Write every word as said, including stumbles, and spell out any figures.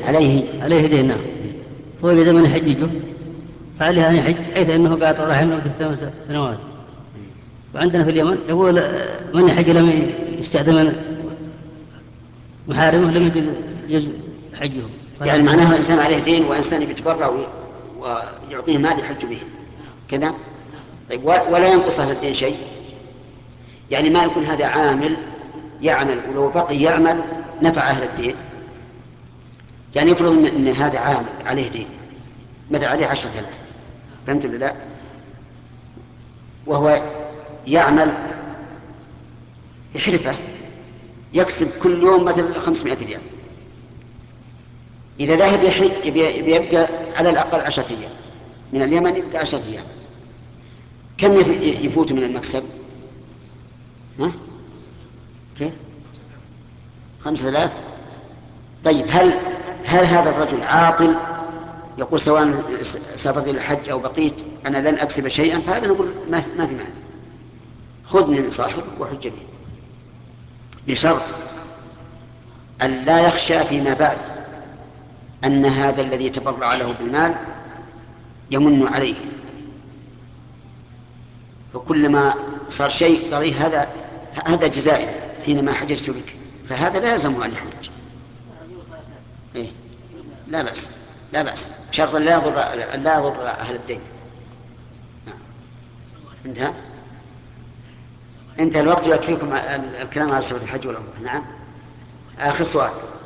عليه عليه دين. نعم. فوجد من يحججه فعليه أن يحج، حيث أنه قاطع رحم له ثمان سنوات. وعندنا في اليمن يقول من يحج لم يستأذن محارمه لم يجوز حجه. يعني معناه إنسان عليه دين وإنسان يتبرع ويعطيه مال يحج به كذا. طيب ولا ينقص هذا الدين شيء؟ يعني ما يكون هذا عامل يعمل ولو بقي يعمل نفع أهل الدين. يعني يفرض إن هذا عامل عليه دين مثل عليه عشرة آلاف، فهمت ولا لا؟ وهو يعمل بحرفة يكسب كل يوم مثل خمسمائة ريال. إذا ذهب يحج يبقى على الأقل عشرة أيام، من اليمن يبقى عشرة أيام، كم يفوت من المكسب؟ ها؟ كيف؟ خمسة آلاف. طيب هل هل هذا الرجل عاطل يقول سواء سافرت إلى الحج أو بقيت أنا لن أكسب شيئا؟ فهذا نقول ما ما في معنى، خذ من صاحبك وحج به، بشرط أن لا يخشى فيما بعد أن هذا الذي تبرع له بالمال يمن عليه، فكلما صار شيء قال هذا هذا جزائي حينما حججت بك، فهذا لا يلزمه أن يحج. إيه؟ لا بأس، لا بأس، بشرط لا يضر لا يضر أهل الدين. نعم. انتهى انتهى الوقت، يكفيكم الكلام على صفة الحج والعمرة. نعم. آخر سؤال.